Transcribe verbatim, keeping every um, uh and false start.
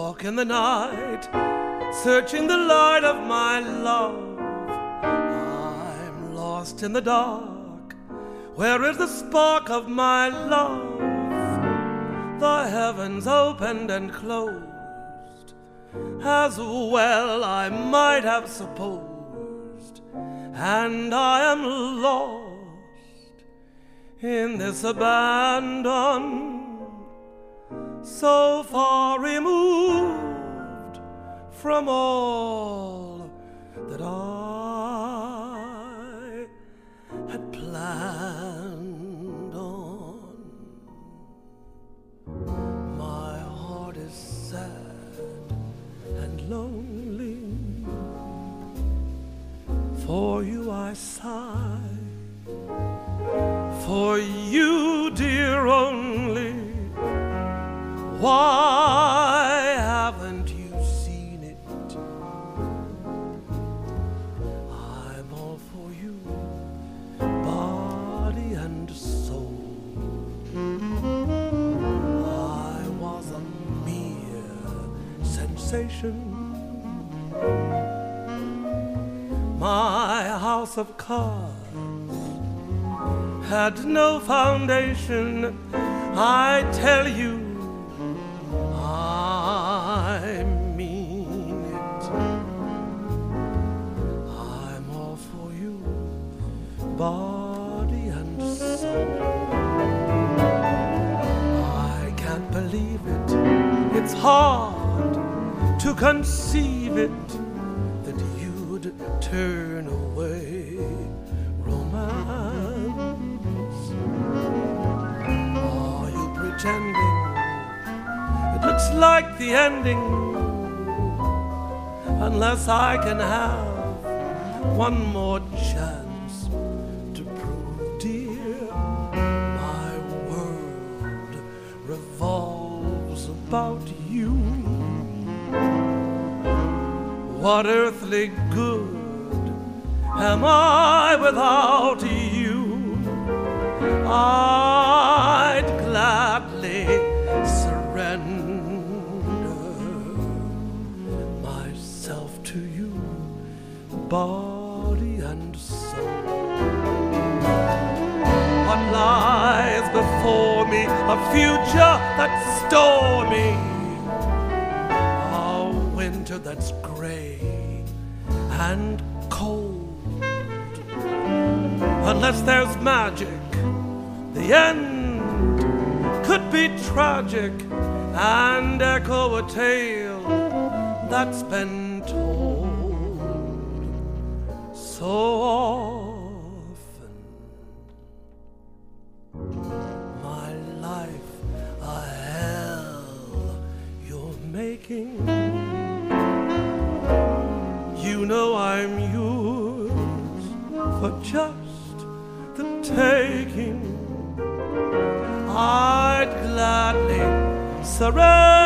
walk in the night, searching the light of my love. I'm lost in the dark. Where is the spark of my love? The heavens opened and closed, as well I might have supposed, and I am lost in this abandon, so far removed from all that I had planned on. My heart is sad and lonely, for you I sigh, for you, dear, only. Why haven't you seen it? I'm all for you, body and soul. I was a mere sensation. My house of cards had no foundation. I tell you, I mean it. I'm all for you, body and soul. I can't believe it. It's hard to conceive it, that you'd turn away romance. Are you pretending? It looks like the ending, unless I can have one more chance to prove, dear, my world revolves about you. What earthly good am I without you? I'd gladly surrender myself to you, body and soul. What lies before me? A future that's stormy, a winter that's gray and cold. Unless there's magic, the end could be tragic and echo a tale that's been told so often. My life a hell you're making. You know I'm yours for just the taking. I'd gladly surrender